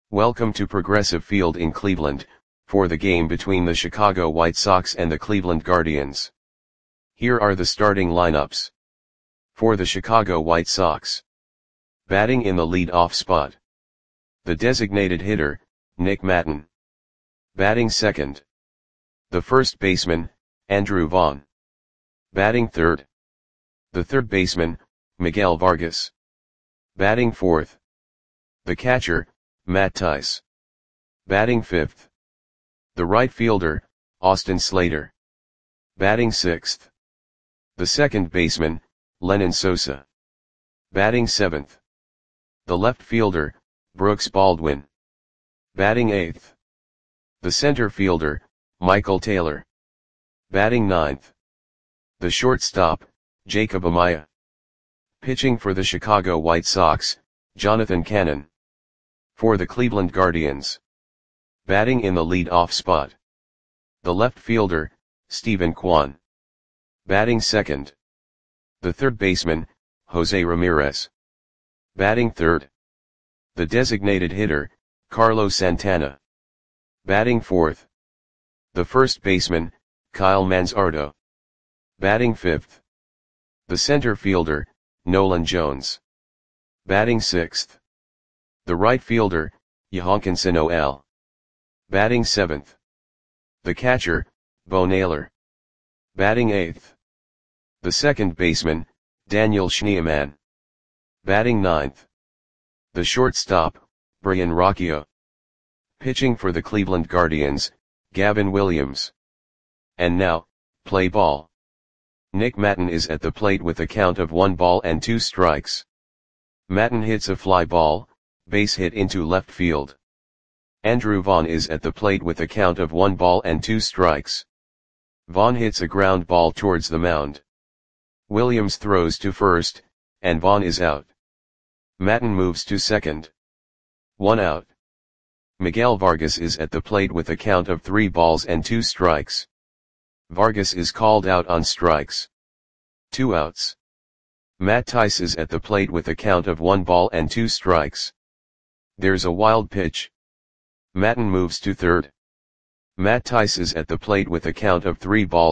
Welcome to Progressive Field in Cleveland, for the game between the Chicago White Sox and the Cleveland Guardians. Here are the starting lineups. For the Chicago White Sox. Batting in the lead-off spot. The designated hitter, Nick Maton. Batting second. The first baseman, Andrew Vaughn. Batting third. The third baseman, Miguel Vargas. Batting fourth. The catcher, Matt Thaiss. Batting fifth. The right fielder, Austin Slater. Batting sixth. The second baseman, Lenyn Sosa. Batting seventh. The left fielder, Brooks Baldwin. Batting eighth. The center fielder, Michael Taylor. Batting ninth. The shortstop, Jacob Amaya. Pitching for the Chicago White Sox, Jonathan Cannon. For the Cleveland Guardians. Batting in the lead-off spot. The left fielder, Steven Kwan. Batting second. The third baseman, Jose Ramirez. Batting third. The designated hitter, Carlos Santana. Batting fourth. The first baseman, Kyle Manzardo. Batting fifth. The center fielder, Nolan Jones. Batting sixth. The right fielder, Johankinson Noel. Batting seventh. The catcher, Bo Naylor. Batting eighth. The second baseman, Daniel Schneemann. Batting ninth. The shortstop, Brian Rocchio. Pitching for the Cleveland Guardians, Gavin Williams. And now, play ball. Nick Maton is at the plate with a count of 1-2. Maton hits a fly ball, base hit into left field. Andrew Vaughn is at the plate with a count of 1-2. Vaughn hits a ground ball towards the mound. Williams throws to first, and Vaughn is out. Maton moves to second. 1 out. Miguel Vargas is at the plate with a count of 3-2. Vargas is called out on strikes. 2 outs. Matt Thaiss is at the plate with a count of 1-2. There's a wild pitch. Maton moves to third. Matt Thaiss is at the plate with a count of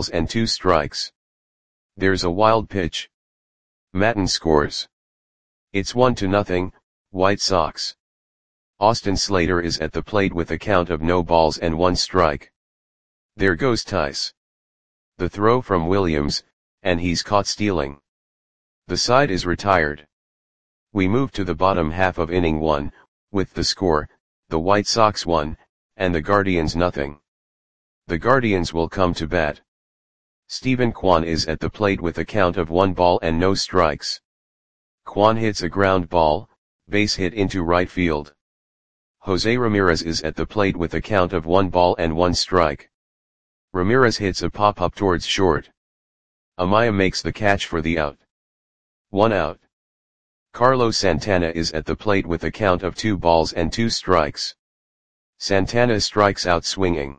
3-2. There's a wild pitch. Maton scores. It's 1-0, White Sox. Austin Slater is at the plate with a count of no balls and 1 strike. There goes Thaiss. The throw from Williams, and he's caught stealing. The side is retired. We move to the bottom half of inning 1, with the score, the White Sox 1, and the Guardians 0. The Guardians will come to bat. Steven Kwan is at the plate with a count of 1 ball and no strikes. Kwan hits a ground ball, base hit into right field. Jose Ramirez is at the plate with a count of 1 ball and 1 strike. Ramirez hits a pop-up towards short. Amaya makes the catch for the out. 1 out. Carlos Santana is at the plate with a count of 2-2 strikes. Santana strikes out swinging.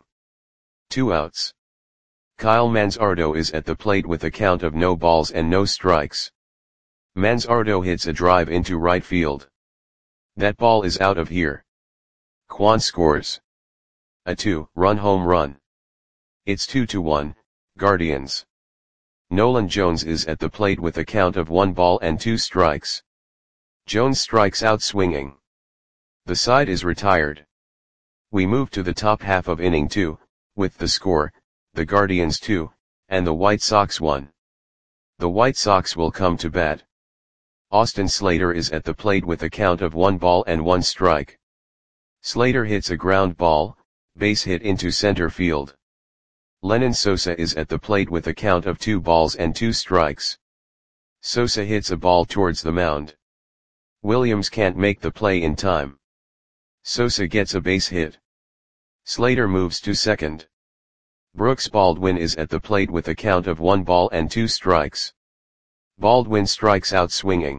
2 outs. Kyle Manzardo is at the plate with a count of no balls and no strikes. Manzardo hits a drive into right field. That ball is out of here. Kwan scores. A 2-run home run. It's 2-1, Guardians. Nolan Jones is at the plate with a count of 1-2 strikes. Jones strikes out swinging. The side is retired. We move to the top half of inning 2, with the score, the Guardians 2, and the White Sox 1. The White Sox will come to bat. Austin Slater is at the plate with a count of 1 ball and 1 strike. Slater hits a ground ball, base hit into center field. Lenyn Sosa is at the plate with a count of 2-2 strikes. Sosa hits a ball towards the mound. Williams can't make the play in time. Sosa gets a base hit. Slater moves to second. Brooks Baldwin is at the plate with a count of 1-2 strikes. Baldwin strikes out swinging.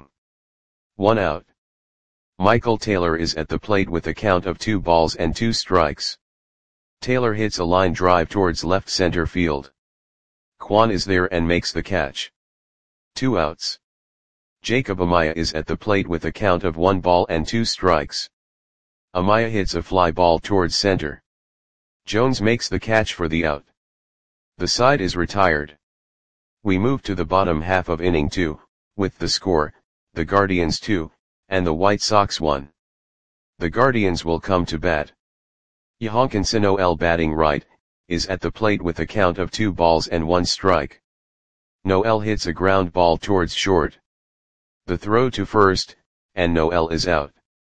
1 out. Michael Taylor is at the plate with a count of 2-2 strikes. Taylor hits a line drive towards left center field. Kwan is there and makes the catch. 2 outs. Jacob Amaya is at the plate with a count of 1-2 strikes. Amaya hits a fly ball towards center. Jones makes the catch for the out. The side is retired. We move to the bottom half of inning 2, with the score, the Guardians 2, and the White Sox 1. The Guardians will come to bat. Johankinson Noel batting right, is at the plate with a count of 2 balls and 1 strike. Noel hits a ground ball towards short. The throw to first, and Noel is out.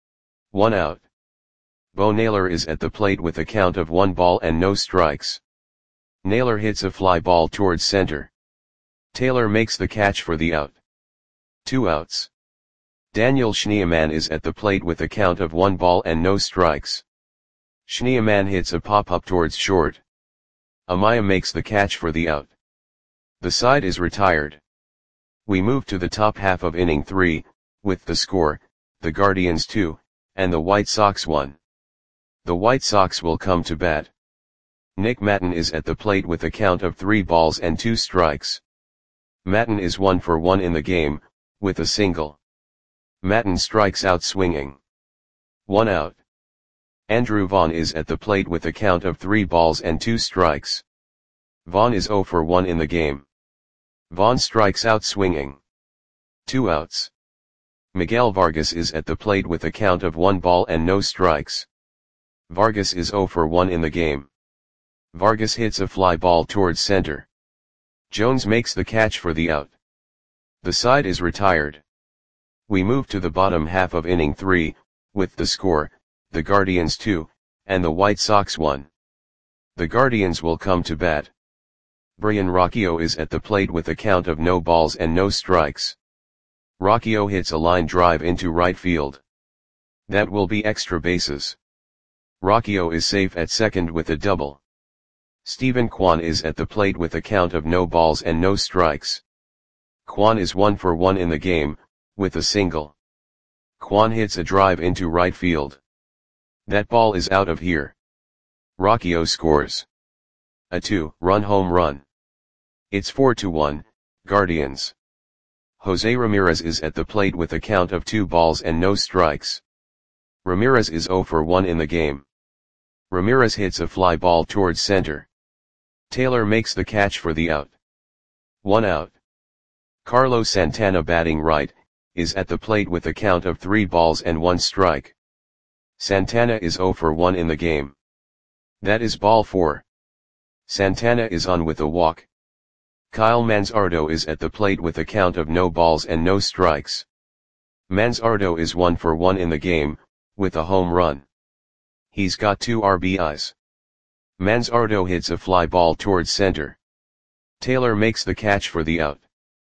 1 out. Bo Naylor is at the plate with a count of 1 ball and no strikes. Naylor hits a fly ball towards center. Taylor makes the catch for the out. 2 outs. Daniel Schneemann is at the plate with a count of 1 ball and no strikes. Schneemann hits a pop-up towards short. Amaya makes the catch for the out. The side is retired. We move to the top half of inning 3, with the score, the Guardians 2, and the White Sox 1. The White Sox will come to bat. Nick Maton is at the plate with a count of 3 balls and 2 strikes. Maton is 1 for 1 in the game, with a single. Maton strikes out swinging. 1 out. Andrew Vaughn is at the plate with a count of 3 balls and 2 strikes. Vaughn is 0 for 1 in the game. Vaughn strikes out swinging. 2 outs. Miguel Vargas is at the plate with a count of 1 ball and no strikes. Vargas is 0 for 1 in the game. Vargas hits a fly ball towards center. Jones makes the catch for the out. The side is retired. We move to the bottom half of inning 3, with the score, the Guardians 2, and the White Sox 1. The Guardians will come to bat. Brian Rocchio is at the plate with a count of no balls and no strikes. Rocchio hits a line drive into right field. That will be extra bases. Rocchio is safe at second with a double. Stephen Kwan is at the plate with a count of no balls and no strikes. Kwan is 1 for 1 in the game, with a single. Kwan hits a drive into right field. That ball is out of here. Rocchio scores a 2-run home run. It's 4-1, Guardians. Jose Ramirez is at the plate with a count of 2 balls and no strikes. Ramirez is 0 for 1 in the game. Ramirez hits a fly ball towards center. Taylor makes the catch for the out. 1 out. Carlos Santana batting right, is at the plate with a count of 3 balls and 1 strike. Santana is 0 for 1 in the game. That is ball 4. Santana is on with a walk. Kyle Manzardo is at the plate with a count of no balls and no strikes. Manzardo is 1 for 1 in the game, with a home run. He's got 2 RBIs. Manzardo hits a fly ball towards center. Taylor makes the catch for the out.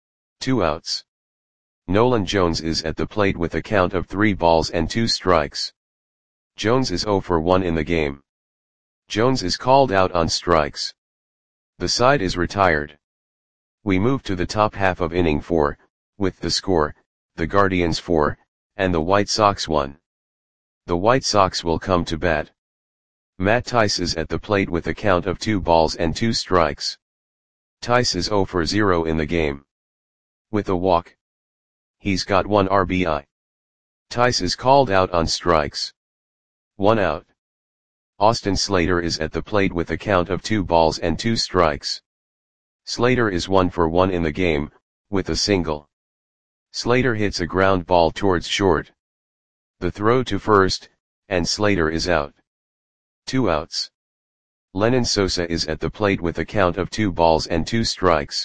2 outs. Nolan Jones is at the plate with a count of 3 balls and 2 strikes. Jones is 0 for 1 in the game. Jones is called out on strikes. The side is retired. We move to the top half of inning 4, with the score, the Guardians 4, and the White Sox 1. The White Sox will come to bat. Matt Tice is at the plate with a count of 2 balls and 2 strikes. Tice is 0 for 0 in the game. With a walk. He's got 1 RBI. Tice is called out on strikes. 1 out. Austin Slater is at the plate with a count of 2 balls and 2 strikes. Slater is 1 for 1 in the game, with a single. Slater hits a ground ball towards short. The throw to first, and Slater is out. 2 outs. Lenyn Sosa is at the plate with a count of 2 balls and 2 strikes.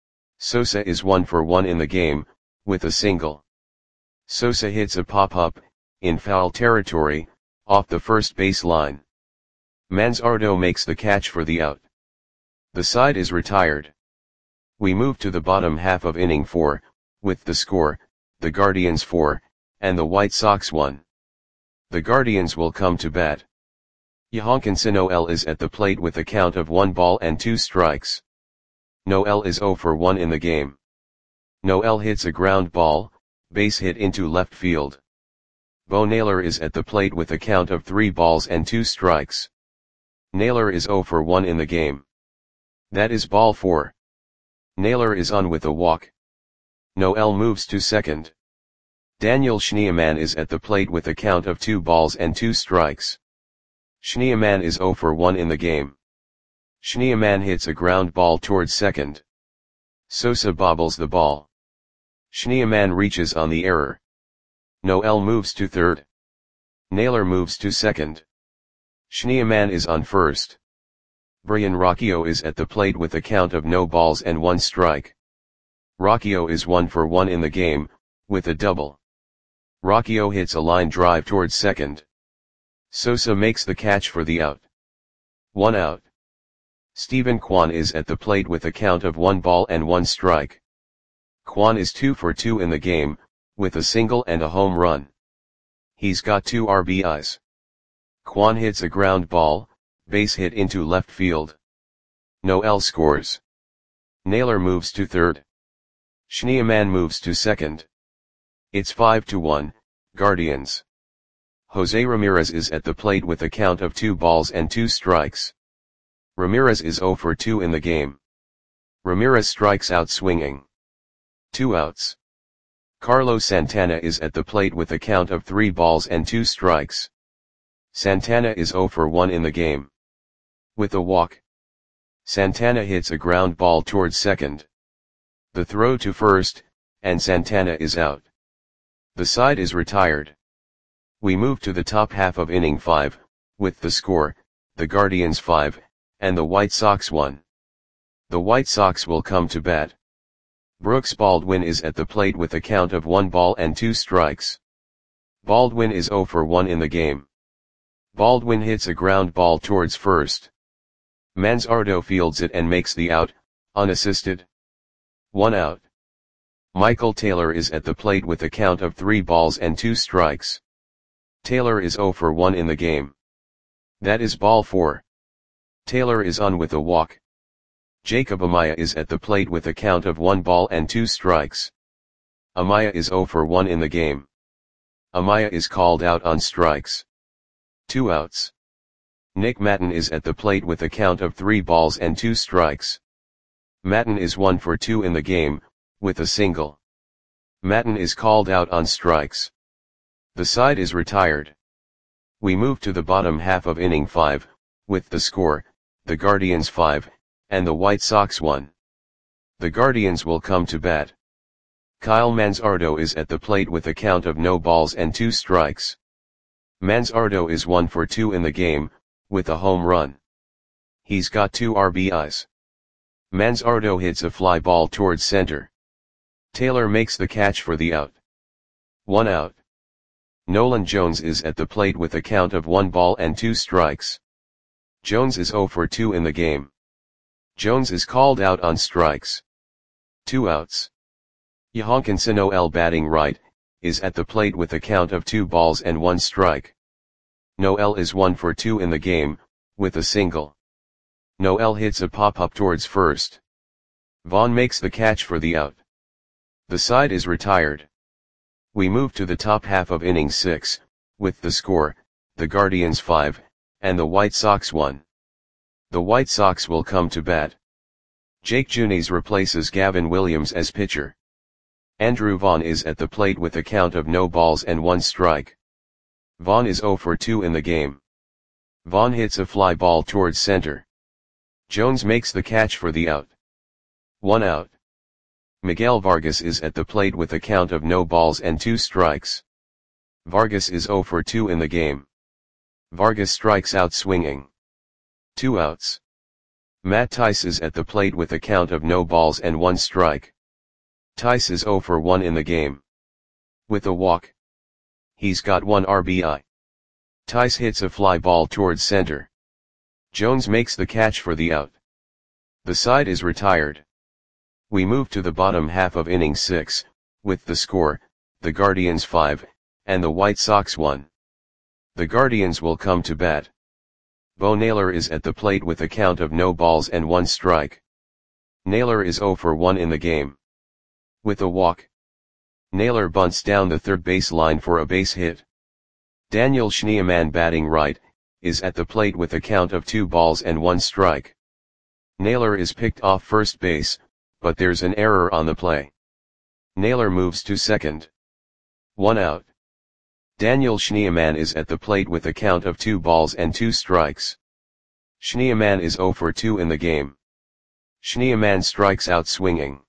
Sosa is 1 for 1 in the game, with a single. Sosa hits a pop-up, in foul territory, off the first base line. Manzardo makes the catch for the out. The side is retired. We move to the bottom half of inning 4, with the score, the Guardians 4, and the White Sox 1. The Guardians will come to bat. Johankinson Noel is at the plate with a count of 1 ball and 2 strikes. Noel is 0 for 1 in the game. Noel hits a ground ball, base hit into left field. Bo Naylor is at the plate with a count of 3 balls and 2 strikes. Naylor is 0 for 1 in the game. That is ball 4. Naylor is on with a walk. Noel moves to second. Daniel Schneemann is at the plate with a count of 2 balls and 2 strikes. Schneemann is 0 for 1 in the game. Schneemann hits a ground ball towards second. Sosa bobbles the ball. Schneemann reaches on the error. Noel moves to third. Naylor moves to second. Schneemann is on first. Brian Rocchio is at the plate with a count of no balls and 1 strike. Rocchio is 1 for 1 in the game, with a double. Rocchio hits a line drive towards second. Sosa makes the catch for the out. 1 out. Stephen Kwan is at the plate with a count of 1 ball and 1 strike. Kwan is 2 for 2 in the game, with a single and a home run. He's got 2 RBIs. Kwan hits a ground ball, base hit into left field. Noel scores. Naylor moves to third. Schneemann moves to second. It's 5-1, Guardians. Jose Ramirez is at the plate with a count of 2 balls and 2 strikes. Ramirez is 0 for 2 in the game. Ramirez strikes out swinging. 2 outs. Carlos Santana is at the plate with a count of 3 balls and 2 strikes. Santana is 0 for 1 in the game. With a walk. Santana hits a ground ball towards second. The throw to first, and Santana is out. The side is retired. We move to the top half of inning 5, with the score, the Guardians 5, and the White Sox 1. The White Sox will come to bat. Brooks Baldwin is at the plate with a count of 1 ball and 2 strikes. Baldwin is 0 for 1 in the game. Baldwin hits a ground ball towards first. Manzardo fields it and makes the out, unassisted. 1 out. Michael Taylor is at the plate with a count of 3 balls and 2 strikes. Taylor is 0 for 1 in the game. That is ball 4. Taylor is on with a walk. Jacob Amaya is at the plate with a count of 1 ball and 2 strikes. Amaya is 0 for 1 in the game. Amaya is called out on strikes. 2 outs. Nick Matten is at the plate with a count of 3 balls and 2 strikes. Matten is 1 for 2 in the game, with a single. Matten is called out on strikes. The side is retired. We move to the bottom half of inning 5, with the score, the Guardians 5, and the White Sox 1. The Guardians will come to bat. Kyle Manzardo is at the plate with a count of no balls and 2 strikes. Manzardo is 1 for 2 in the game, with a home run. He's got 2 RBIs. Manzardo hits a fly ball towards center. Taylor makes the catch for the out. 1 out. Nolan Jones is at the plate with a count of 1 ball and 2 strikes. Jones is 0 for 2 in the game. Jones is called out on strikes. 2 outs. Yohankinson Noel batting right, is at the plate with a count of 2 balls and 1 strike. Noel is 1 for 2 in the game, with a single. Noel hits a pop-up towards first. Vaughn makes the catch for the out. The side is retired. We move to the top half of inning 6, with the score, the Guardians 5, and the White Sox 1. The White Sox will come to bat. Jake Junis replaces Gavin Williams as pitcher. Andrew Vaughn is at the plate with a count of no balls and 1 strike. Vaughn is 0 for 2 in the game. Vaughn hits a fly ball towards center. Jones makes the catch for the out. 1 out. Miguel Vargas is at the plate with a count of no balls and 2 strikes. Vargas is 0 for 2 in the game. Vargas strikes out swinging. 2 outs. Matt Tice is at the plate with a count of no balls and 1 strike. Tice is 0 for 1 in the game. With a walk. He's got 1 RBI. Tice hits a fly ball towards center. Jones makes the catch for the out. The side is retired. We move to the bottom half of inning 6, with the score, the Guardians 5, and the White Sox 1. The Guardians will come to bat. Bo Naylor is at the plate with a count of no balls and 1 strike. Naylor is 0 for 1 in the game. With a walk. Naylor bunts down the third base line for a base hit. Daniel Schneemann batting right, is at the plate with a count of 2 balls and 1 strike. Naylor is picked off first base, but there's an error on the play. Naylor moves to second. 1 out. Daniel Schneemann is at the plate with a count of 2 balls and 2 strikes. Schneemann is 0 for 2 in the game. Schneemann strikes out swinging.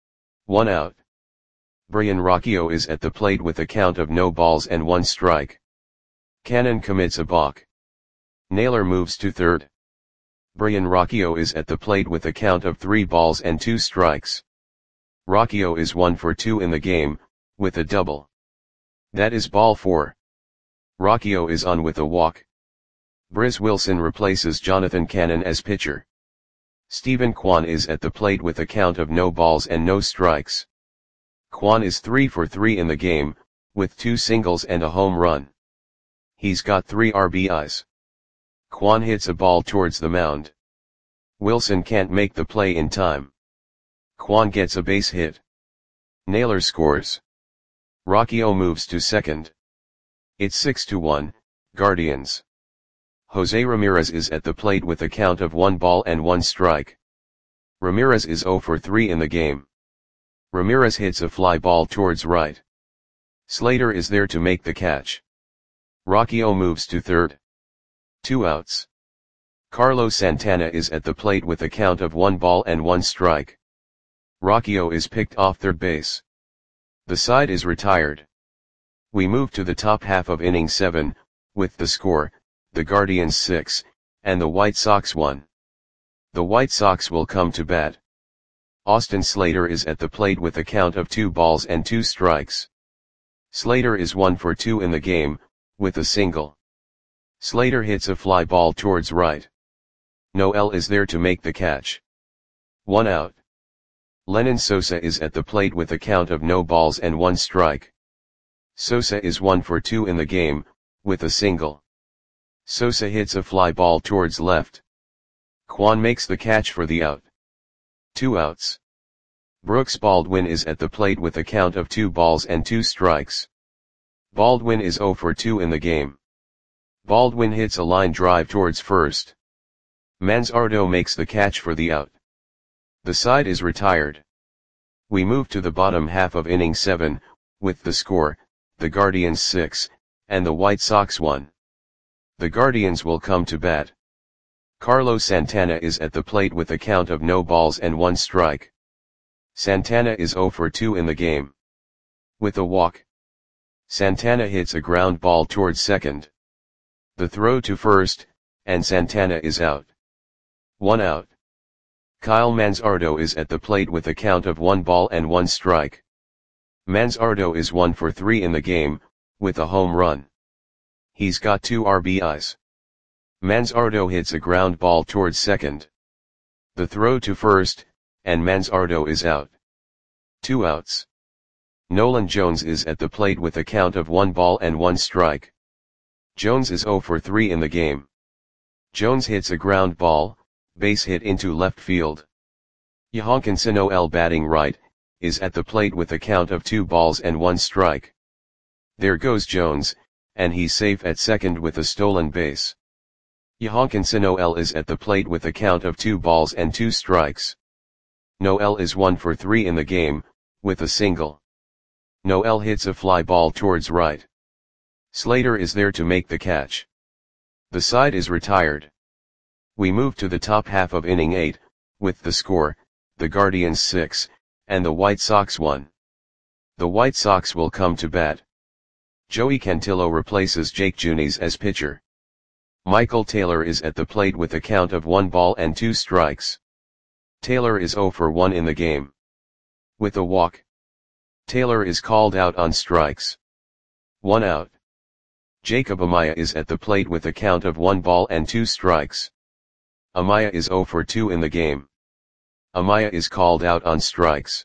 1 out. Brian Rocchio is at the plate with a count of no balls and 1 strike. Cannon commits a balk. Naylor moves to third. Brian Rocchio is at the plate with a count of 3 balls and 2 strikes. Rocchio is 1 for 2 in the game, with a double. That is ball 4. Rocchio is on with a walk. Briz Wilson replaces Jonathan Cannon as pitcher. Stephen Kwan is at the plate with a count of no balls and no strikes. Kwan is 3 for 3 in the game, with 2 singles and a home run. He's got 3 RBIs. Kwan hits a ball towards the mound. Wilson can't make the play in time. Kwan gets a base hit. Naylor scores. Rocchio moves to second. It's 6-1, Guardians. Jose Ramirez is at the plate with a count of 1 ball and 1 strike. Ramirez is 0 for 3 in the game. Ramirez hits a fly ball towards right. Slater is there to make the catch. Rocchio moves to third. 2 outs. Carlos Santana is at the plate with a count of 1 ball and 1 strike. Rocchio is picked off third base. The side is retired. We move to the top half of inning 7, with the score, the Guardians 6, and the White Sox 1. The White Sox will come to bat. Austin Slater is at the plate with a count of 2 balls and 2 strikes. Slater is 1 for 2 in the game, with a single. Slater hits a fly ball towards right. Noel is there to make the catch. 1 out. Lenyn Sosa is at the plate with a count of no balls and 1 strike. Sosa is 1 for 2 in the game, with a single. Sosa hits a fly ball towards left. Kwan makes the catch for the out. 2 outs. Brooks Baldwin is at the plate with a count of 2 balls and 2 strikes. Baldwin is 0 for 2 in the game. Baldwin hits a line drive towards first. Manzardo makes the catch for the out. The side is retired. We move to the bottom half of inning 7, with the score, the Guardians 6, and the White Sox 1. The Guardians will come to bat. Carlos Santana is at the plate with a count of no balls and 1 strike. Santana is 0 for 2 in the game. With a walk. Santana hits a ground ball towards second. The throw to first, and Santana is out. 1 out. Kyle Manzardo is at the plate with a count of 1 ball and 1 strike. Manzardo is 1 for 3 in the game, with a home run. He's got 2 RBIs. Manzardo hits a ground ball towards second. The throw to first, and Manzardo is out. 2 outs. Nolan Jones is at the plate with a count of 1 ball and 1 strike. Jones is 0 for 3 in the game. Jones hits a ground ball, base hit into left field. Yohankin Noel batting right, is at the plate with a count of 2 balls and 1 strike. There goes Jones, and he's safe at second with a stolen base. Yohankin Noel is at the plate with a count of 2 balls and 2 strikes. Noel is 1 for 3 in the game, with a single. Noel hits a fly ball towards right. Slater is there to make the catch. The side is retired. We move to the top half of inning 8, with the score, the Guardians 6, and the White Sox 1. The White Sox will come to bat. Joey Cantillo replaces Jake Junis as pitcher. Michael Taylor is at the plate with a count of 1 ball and 2 strikes. Taylor is 0 for 1 in the game. With a walk. Taylor is called out on strikes. 1 out. Jacob Amaya is at the plate with a count of 1 ball and 2 strikes. Amaya is 0 for 2 in the game. Amaya is called out on strikes.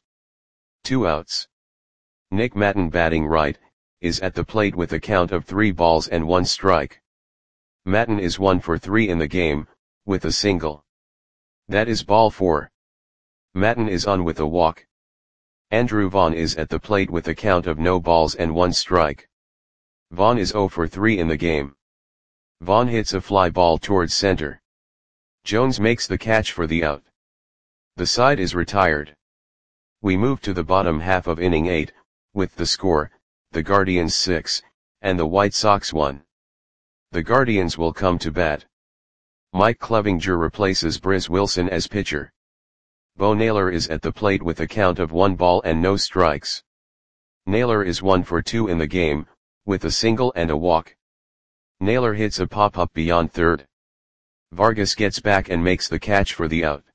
2 outs. Nick Maton batting right, is at the plate with a count of 3 balls and 1 strike. Maton is 1 for 3 in the game, with a single. That is ball 4. Maton is on with a walk. Andrew Vaughn is at the plate with a count of no balls and 1 strike. Vaughn is 0 for 3 in the game. Vaughn hits a fly ball towards center. Jones makes the catch for the out. The side is retired. We move to the bottom half of inning 8, with the score, the Guardians 6, and the White Sox 1. The Guardians will come to bat. Mike Clevinger replaces Briz Wilson as pitcher. Bo Naylor is at the plate with a count of 1 ball and no strikes. Naylor is 1 for 2 in the game, with a single and a walk. Naylor hits a pop-up beyond third. Vargas gets back and makes the catch for the out.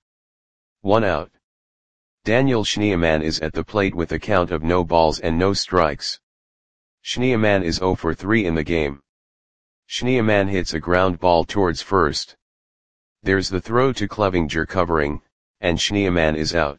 1 out. Daniel Schneemann is at the plate with a count of no balls and no strikes. Schneemann is 0 for 3 in the game. Schneemann hits a ground ball towards first. There's the throw to Clevinger covering, and Schneemann is out.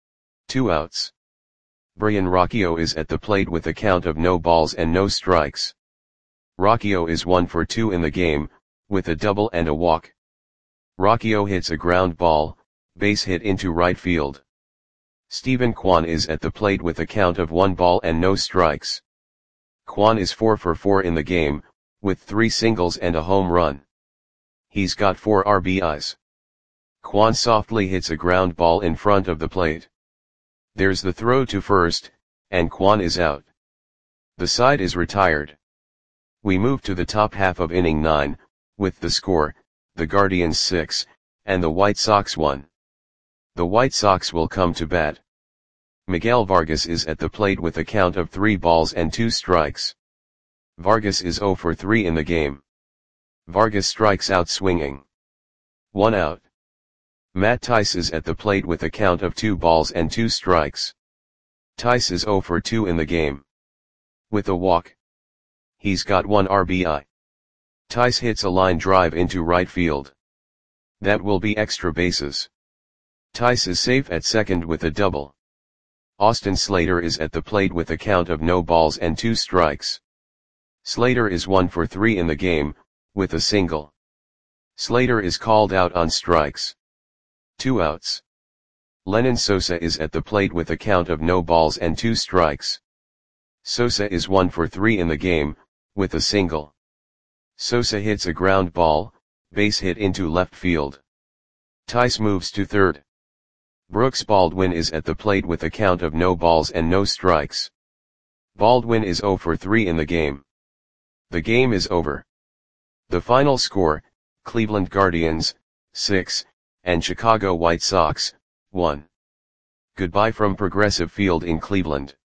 2 outs. Brian Rocchio is at the plate with a count of no balls and no strikes. Rocchio is 1 for 2 in the game, with a double and a walk. Rocchio hits a ground ball, base hit into right field. Stephen Kwan is at the plate with a count of 1 ball and no strikes. Kwan is 4 for 4 in the game, with 3 singles and a home run. He's got 4 RBIs. Kwan softly hits a ground ball in front of the plate. There's the throw to first, and Kwan is out. The side is retired. We move to the top half of inning 9, with the score, the Guardians 6, and the White Sox 1. The White Sox will come to bat. Miguel Vargas is at the plate with a count of 3 balls and 2 strikes. Vargas is 0 for 3 in the game. Vargas strikes out swinging. 1 out. Matt Thaiss is at the plate with a count of 2 balls and 2 strikes. Thaiss is 0 for 2 in the game. With a walk. He's got 1 RBI. Thaiss hits a line drive into right field. That will be extra bases. Thaiss is safe at second with a double. Austin Slater is at the plate with a count of no balls and 2 strikes. Slater is 1 for 3 in the game, with a single. Slater is called out on strikes. 2 outs. Lenyn Sosa is at the plate with a count of no balls and 2 strikes. Sosa is 1 for 3 in the game, with a single. Sosa hits a ground ball, base hit into left field. Thaiss moves to third. Brooks Baldwin is at the plate with a count of no balls and no strikes. Baldwin is 0 for 3 in the game. The game is over. The final score, Cleveland Guardians, 6, and Chicago White Sox, 1. Goodbye from Progressive Field in Cleveland.